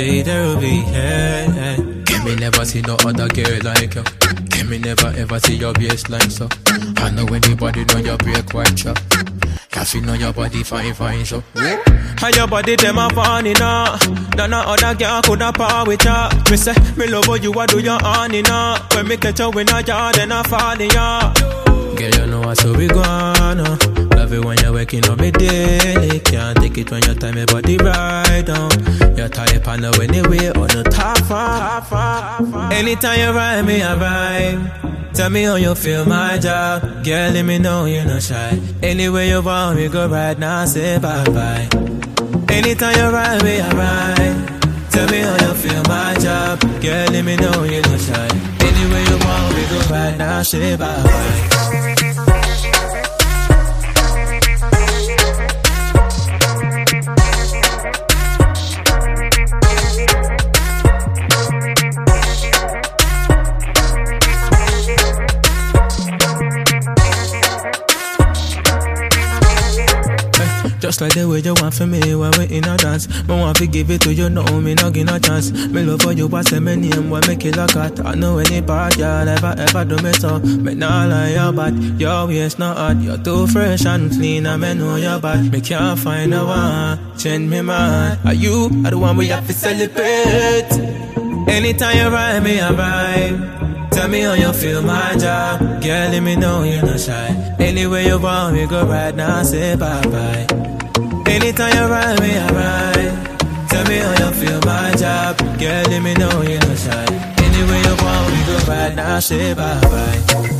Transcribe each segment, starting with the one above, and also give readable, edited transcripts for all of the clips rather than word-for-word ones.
J there will be here. Can me never see no other girl like you. Can me never ever see your waistline so. I know anybody know your break quite sure. Can feel know your body fine so. How your body them a funny now. None other girl coulda par with ya. Me say me love how you a do your honey now. When me catch you in a yard then I fall in ya. Girl you know how we gonna. Love it when you're waking up me daily. Can't take it when your time your body right down. Your type I know anyway on the top far. Anytime you ride me I vibe. Tell me how you feel my job. Girl let me know you're not shy. Anywhere you want me go right now say bye bye. Anytime you ride me I ride. Tell me how you feel my job. Girl let me know you're not shy. Anywhere you want me go right now say bye bye. Just like the way you want for me when we in a dance. Me want to give it to you, no me not give no chance. Me love for you, but say me name when me kill a cat. I know any part y'all ever do me so. Me nah lie your bad, your waist not hot. You're too fresh and clean and me know you're bad. Me can't find a one, change me man. Are you the one we have to celebrate? Anytime you ride me I vibe. Tell me how you feel my job. Girl let me know you're not shy. Anywhere you want me go right now say bye bye. Anytime you ride me, I ride. Tell me how you feel my job. Girl, let me know you're not shy. Anywhere you want, we go right now, say bye-bye.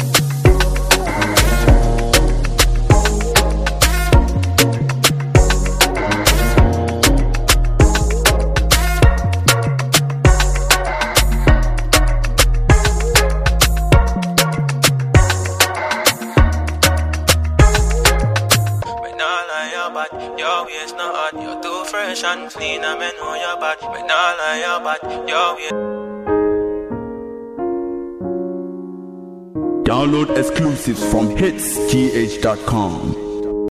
Your waist not hot, you're too fresh and clean. I mean, know you're bad, but not like you're bad. Your waist. Download exclusives from hitsgh.com.